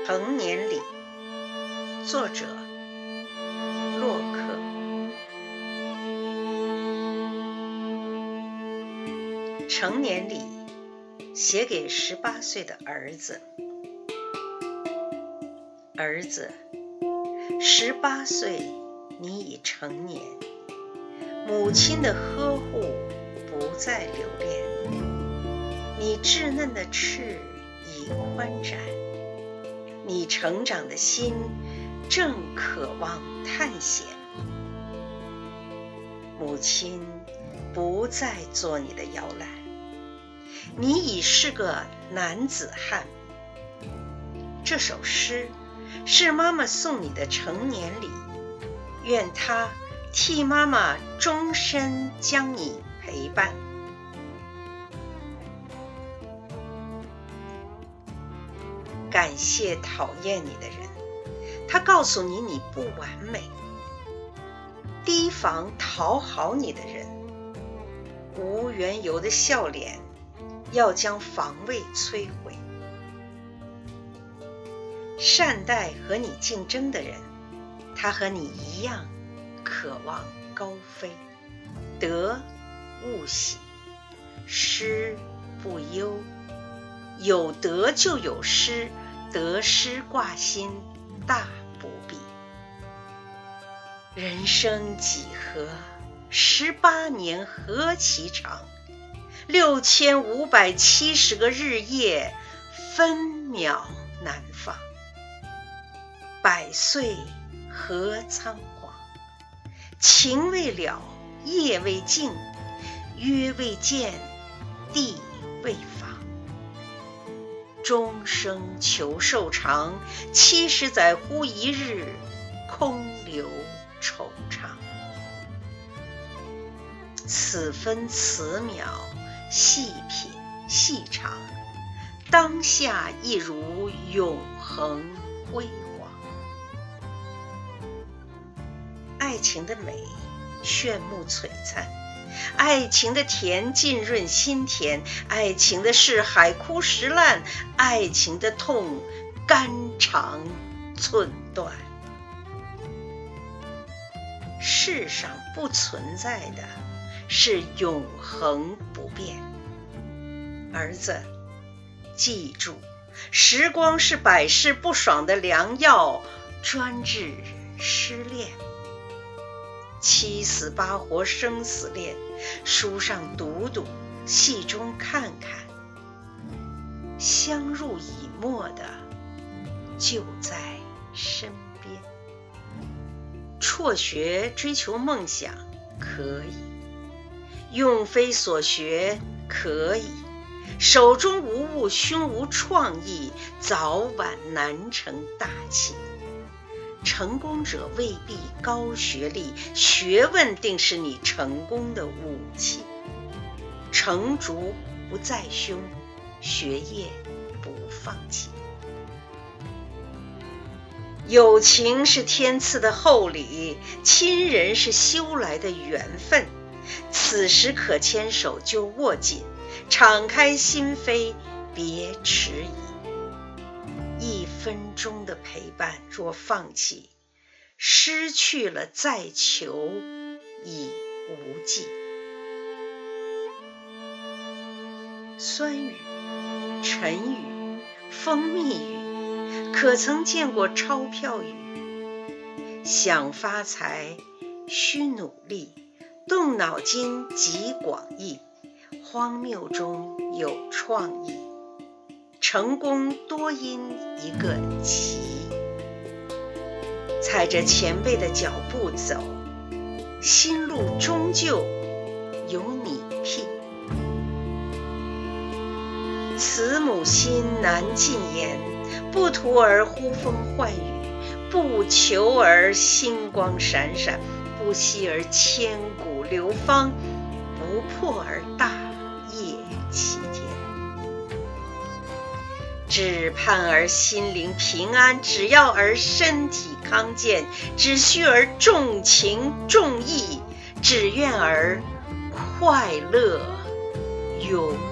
成年礼，作者洛克。成年礼写给18岁的儿子。儿子，18岁，你已成年，母亲的呵护不再留恋，你稚嫩的翅已宽展，你成长的心正渴望探险。母亲不再做你的摇篮，你已是个男子汉。这首诗是妈妈送你的成年礼，愿她替妈妈终身将你陪伴。感谢讨厌你的人，他告诉你你不完美。提防讨好你的人，无缘由的笑脸要将防卫摧毁。善待和你竞争的人，他和你一样渴望高飞。得勿喜，失不忧，有得就有失，得失挂心，大不必。人生几何，18年何其长，6570个日夜，分秒难放。100岁何仓皇，情未了，夜未尽，约未见，地未访。终生求寿长，70载乎一日，空留惆怅。此分此秒，细品细尝，当下亦如永恒辉煌。爱情的美炫目璀璨，爱情的甜浸润心田，爱情的事海枯石烂，爱情的痛肝肠寸断。世上不存在的是永恒不变。儿子，记住，时光是百试不爽的良药，专治失恋。7死8活生死恋，书上读读，戏中看看，相濡以沫的就在身边。辍学追求梦想可以，用非所学可以，手中无物，胸无创意，早晚难成大器。成功者未必高学历，学问定是你成功的武器。成竹不在胸，学业不放弃。友情是天赐的厚礼，亲人是修来的缘分。此时可牵手就握紧，敞开心扉，别迟疑。1分钟的陪伴若放弃，失去了再求已无济。酸雨、晨雨、蜂蜜雨，可曾见过钞票雨？想发财需努力，动脑筋极广义，荒谬中有创意。成功多因一个奇，踩着前辈的脚步走，心路终究有你辟。慈母心难尽言，不图儿呼风唤雨，不求儿星光闪闪，不惜儿千古流芳，不破儿大业齐天。只盼儿心灵平安，只要儿身体康健，只需儿重情重义，只愿儿快乐永